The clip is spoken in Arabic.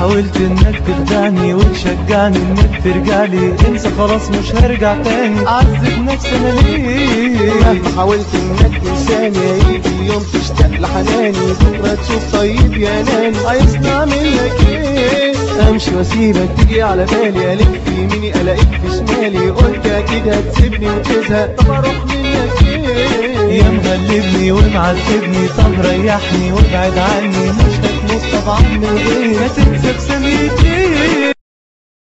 حاولت انك تخدعني وتشجعني انك ترجعلي، انسى خلاص مش هرجع تاني، اعذب نفسي انا ليه؟ مهما حاولت انك تنساني هيجي يوم تشتاق لحناني، بكره تشوف طيب يا ناني عايزني اعمل لك ايه؟ امشي واسيبك تيجي على بالي، الف يميني الاقيك في شمالي، قلت اكيد هتسيبني وتزهق، طب اروح منك ايه؟ يا مغلبني ومعذبني، طب ريحني وابعد عني، مش هتموت طبعا من غير ما تنسى بسميتي.